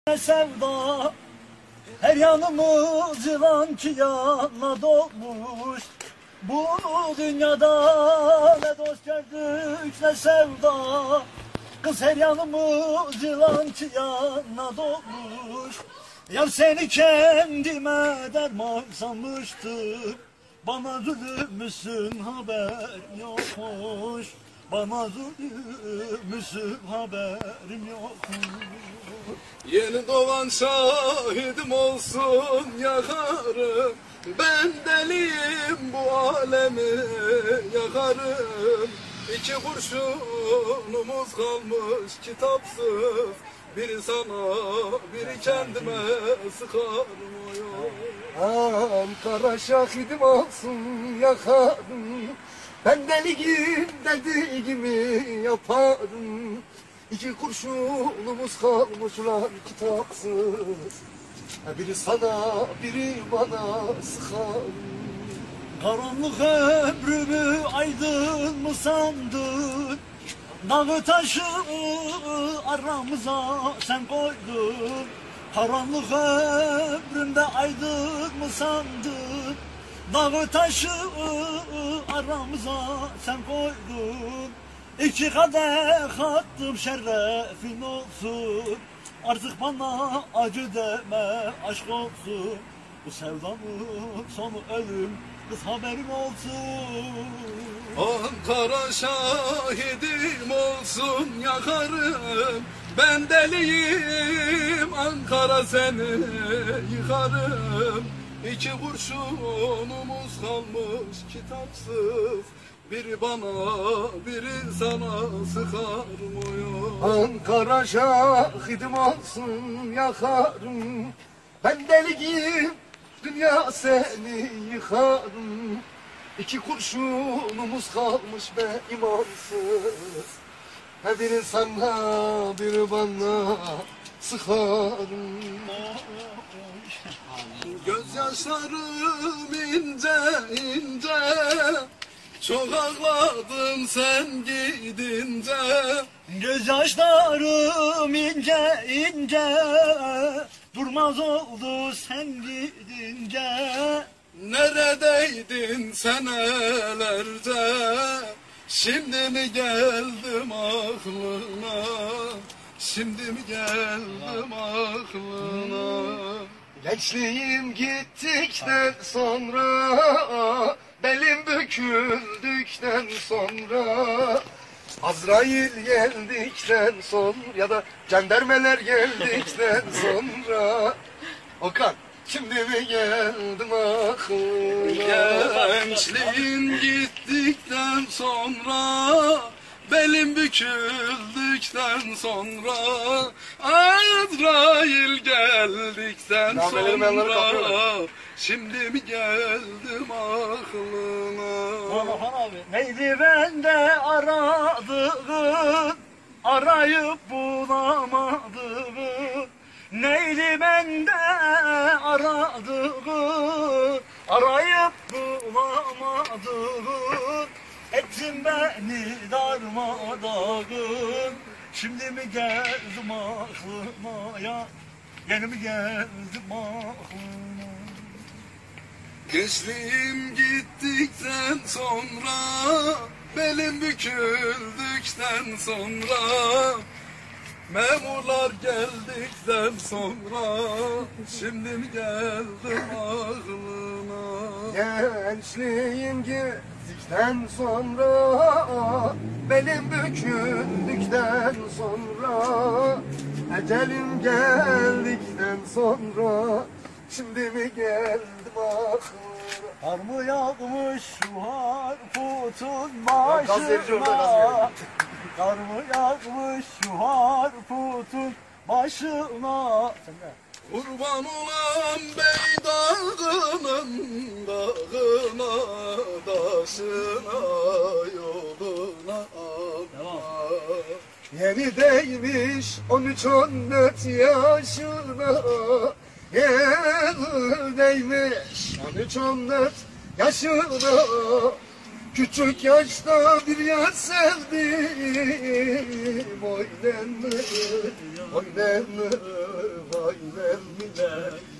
Sevda her yanımız yılan ki yanla dolmuş. Bu dünyada ne dost gördük ne sevda. Kız her yanımız yılan ki yanla dolmuş. Yar seni kendime derman sanmıştım. Bana zulümmüşsün haber yokmuş. Bana zulümmüşsün haberim yokmuş. Yeni doğan şahidim olsun yakarım. Ben deliyim bu alemi yakarım. İki kurşunumuz kalmış kitapsız. Biri sana biri kendime sıkarım oy. Ankara şahidim olsun yakarım. Ben deliyim dediğimi yaparım. İki kurşunumuz kalmış ulan kitapsız. Biri sana biri bana sıkar. Karanlık ömrümü aydın mı sandın? Dağı taşı aramıza sen koydun. Karanlık ömrümde aydın mı sandın? Dağı taşı aramıza sen koydun. İki kadeh attım şerefin olsun. Artık bana acı deme aşk olsun. Bu sevdamın sonu ölüm kız haberim olsun. Ankara şahidim olsun yakarım. Ben deliyim Ankara seni yıkarım. İki kurşunumuz kalmış kitapsız. Biri bana biri sana sıkarım oy. Ankara şahidim olsun yakarım. Ben deliyim dünya seni yıkarım. İki kurşunumuz kalmış be imansız. Biri sana biri bana sıkarım. Gözyaşlarım ince ince, çok ağladım sen gidince. Gözyaşlarım ince ince, durmaz oldu sen gidince. Neredeydin senelerce, şimdi mi geldim aklına? Şimdi mi geldim aklına? Gençliğim gittikten sonra, belim büküldükten sonra, Azrail geldikten sonra ya da jandarmalar geldikten sonra, Okan şimdi mi geldim aklına? Gençliğin gittikten sonra, belim büküldükten sonra, Azrail geldikten sonra, şimdi mi geldim aklına? Orhan abi. Neydi bende aradığın, arayıp bulamadığın? Neydi bende aradığın, arayıp bulamadığın? Ettin beni darmadağın. Şimdi mi geldim aklıma ya? Yeni mi geldim aklıma? Gençliğim gittikten sonra, belim büküldükten sonra, memurlar geldikten sonra, şimdi mi geldim aklına? Gençliğim gittikten sonra, belim büküldükten sonra, ecelim geldikten sonra, şimdi mi geldim aklına? Kar mı yağmış şu harputun başına? Kar mı yağmış şu harputun başına? Kurban olan bey dağının dağına, taşına, yoluna ama. Yeni değmiş 13-14 yaşına, yeni değmiş 13-14 yaşına, küçük yaşta bir yar sevdim, oy nenni, oy nenni. vermiler